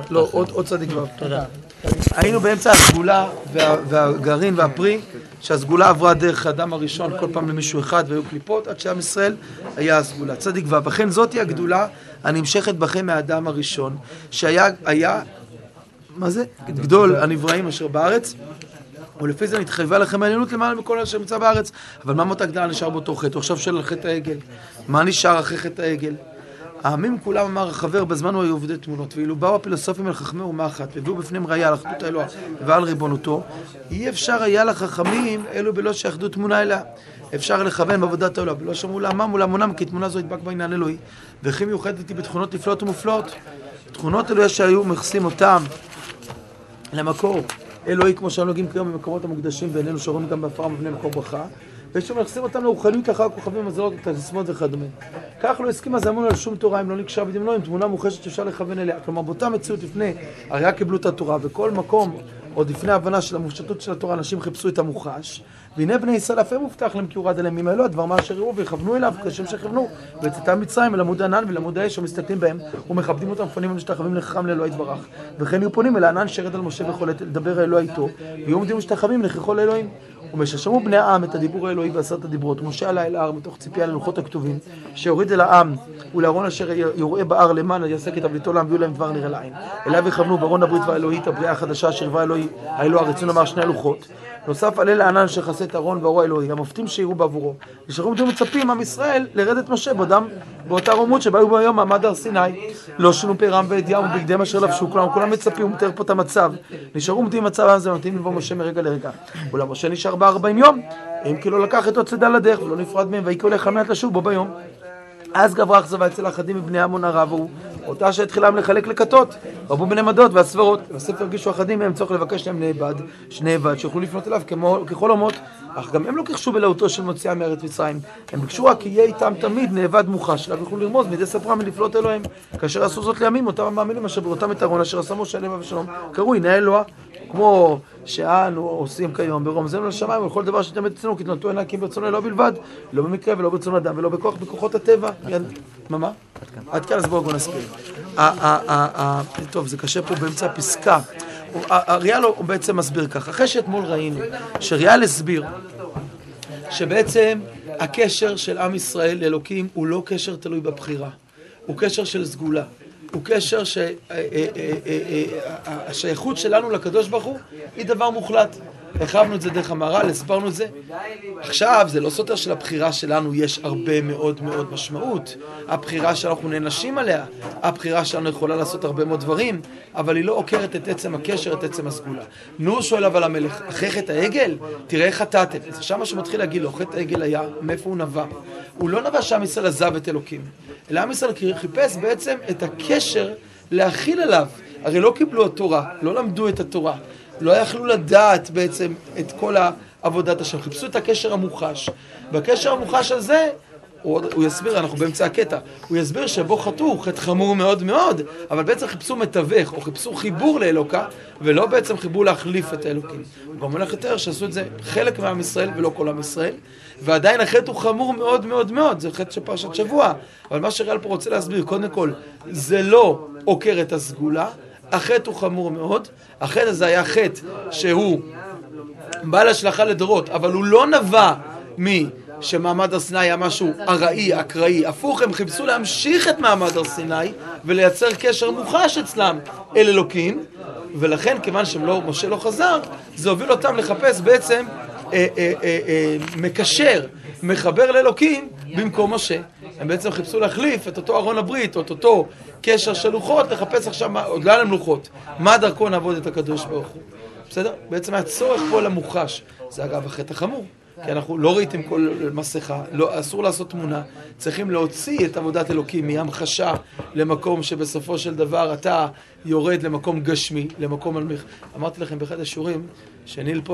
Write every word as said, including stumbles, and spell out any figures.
לא, עוד צדיק ו'. תודה. היינו באמצע הסגולה והגרעין והפרי, שהסגולה עברה דרך האדם הראשון כל פעם למישהו אחד והיו קליפות, עד שעם ישראל היה הסגולה. צדיק ו'. לכן זאת היא הגדולה הנמשכת בכם מהאדם הראשון, שהיה, היה, מה זה? גדול הנבראים אשר בארץ, ולפי זה נתחייבה לכם העליונות למעלה מכל אשר נמצא בארץ. אבל מה מות הגדולה נשאר באותו חטא? הוא עכשיו שואל על חטא העגל. מה נשאר אחרי חטא העגל? העמים כולם, אמר החבר, בזמן הוא היו עובדי תמונות, ואילו באו הפילוסופים אל חכמי אומה אחת, והביאו בפניהם ראיה על אחדות האלוה ועל ריבונותו, אי אפשר היה לחכמים אלו בלא שיחדו תמונה אליה. אפשר לכוון בעבודת האלוה, ולא שמעו לעמם ולהמונם, כי תמונה זו ידבק בעניין אלוהי. וכי מיוחדת היא בתכונות נפלאות ומופלאות. תכונות אלוהי שהיו מכסים אותם למקור אלוהי, כמו שאנו נוגעים כיום במקומות המוקדשים, ואיננו שרואים גם בהפרה מבני מקור ברכה. ויש מלכסים אותם לרוחניות אחר כוכבים מזלות ותסמות וכדומה. כך לא הסכים הזמון על שום תורה, אם לא נקשר בדמנו, עם תמונה מוחשת שאפשר לכוון אליה. כלומר, באותה מציאות לפני, הרי רק קיבלו את התורה, וכל מקום, עוד לפני ההבנה של המופשטות של התורה, אנשים חיפשו את המוחש, והנה בני ישראל אף הם מובטח להם כי הורד עליהם ממעלו, הדבר מה אשר יראו ויכוונו אליו, כשם שכוונו, ויצאתם מצרים אל עמוד הענן ואל עמוד האש, ומסתכלים בהם, ומכבדים אותם, פונים ומשתחווים לחכם לאלוהי יתברך. וכן יהיו פונים אל הענן שירד על משה וחולת לדבר האלוה איתו, ויהיו עומדים ומשתחווים לככל האלוהים. ומששמעו בני העם את הדיבור האלוהי בעשרת הדיברות, משה עלה אל ההר מתוך ציפייה ללוחות הכתובים, שהוריד אל העם ולארון אשר יוראה בהר למען יעשה כתבליתו לעם, ויהיו להם דבר נראה לעין. אליו יכוונו בארון הברית והאלוהית, הבריאה החדשה אשר היווה אלוהי, האלוה הרצון אמר שני הלוחות. נוסף עלה לענן שכסה את הארון והאור האלוהי, המופתים שיראו בעבורו. נשארו עומדים מצפים עם ישראל לרדת משה בעודם באותה רומות שבה היו ביום מעמד הר סיני. לא שינו פירם ואדיהם ובגדיהם אשר לבשו, כולם כולם מצפים, הוא מתאר פה את המצב. נשארו עומדים מצב הזה, נותנים לבוא משה מרגע לרגע. אולם משה נשאר בארבעים יום, אם כי לא לקח את עוד צדה לדרך ולא נפרד מהם, ויקראו לך על מנת לשוב בו ביום. אז גברה אכזבה אצל אחדים מבני עמון הרב הוא, אותה שהתחילם לחלק לכתות, רבו בני מדות והספרות, בספר הרגישו אחדים מהם צורך לבקש להם נאבד, שנאבד, שיוכלו לפנות אליו כמו, ככל אומות, אך גם הם לא כחשו בלהותו של מוציאה מארץ מצרים. הם ביקשו רק כי יהיה איתם תמיד נאבד מוחש, לה ויוכלו לרמוז מידי ספרם מלפלות אלוהים. כאשר עשו זאת לימים, אותם המאמינים אשר בראותם את ארון, אשר עשה משה עליהם ושלום, קראו הנה אלוה, כמו שאנו עושים כיום ברומזנו לשמיים ולכל דבר שתמת אצלנו, כי תנתו עינקים ברצון אלוה בלבד, לא במקרה ולא ברצון אדם ולא בכוח בכוחות הטבע. מה מה? עד כאן, אז בואו נסביר. טוב, זה קשה פה באמצע הפסקה. ריאל הוא בעצם מסביר כך. אחרי שאתמול ראינו שריאל הסביר שבעצם הקשר של עם ישראל לאלוקים הוא לא קשר תלוי בבחירה, הוא קשר של סגולה. הוא קשר שהשייכות שלנו לקדוש ברוך הוא היא דבר מוחלט. הרחבנו את זה דרך המהר"ל, הסברנו את זה. עכשיו זה לא סותר שלבחירה שלנו יש הרבה מאוד מאוד משמעות. הבחירה שאנחנו נענשים עליה, הבחירה שלנו יכולה לעשות הרבה מאוד דברים, אבל היא לא עוקרת את עצם הקשר, את עצם הסגולה. נו, שואל אבל המלך, אחרי חטא העגל, תראה איך חטאתם. זה שם שמתחיל להגיד לו, חטא העגל היה, מאיפה הוא נבע? הוא לא נבע שעם ישראל עזב את אלוקים, אלא עם ישראל חיפש בעצם את הקשר להכיל עליו. הרי לא קיבלו התורה, לא למדו את התורה. לא יכלו לדעת בעצם את כל העבודת השם, חיפשו את הקשר המוחש. בקשר המוחש הזה, הוא, הוא יסביר, אנחנו באמצע הקטע, הוא יסביר שבו חטאו, חטא חמור מאוד מאוד, אבל בעצם חיפשו מתווך, או חיפשו חיבור לאלוקה, ולא בעצם חיבור להחליף את האלוקים. הוא גם הולך יותר שעשו את זה חלק מעם ישראל ולא כל עם ישראל, ועדיין החטא הוא חמור מאוד מאוד מאוד, זה חטא של פרשת שבוע, אבל מה שריאל פה רוצה להסביר, קודם כל, זה לא עוקר את הסגולה, החטא הוא חמור מאוד, החטא הזה היה חטא שהוא בעל השלכה לדורות, אבל הוא לא נבע מי שמעמד הר סיני היה משהו ארעי, אקראי, הפוך, הם חיפשו להמשיך את מעמד הר סיני ולייצר קשר מוחש אצלם אל אלוקים, ולכן כיוון שמשה לא חזר, זה הוביל אותם לחפש בעצם אה, אה, אה, אה, מקשר, מחבר לאלוקים במקום משה. הם בעצם חיפשו להחליף את אותו ארון הברית, או את אותו קשר של לוחות, לחפש עכשיו, עוד לא להם לוחות, מה דרכו נעבוד את הקדוש ברוך הוא. בסדר? בעצם היה צורך פה למוחש. זה אגב החטא החמור, כי אנחנו לא ראיתם כל מסכה, לא, אסור לעשות תמונה, צריכים להוציא את עבודת אלוקים מהמחשה למקום שבסופו של דבר אתה יורד למקום גשמי, למקום מלמיך. אמרתי לכם באחד השיעורים, שניל פה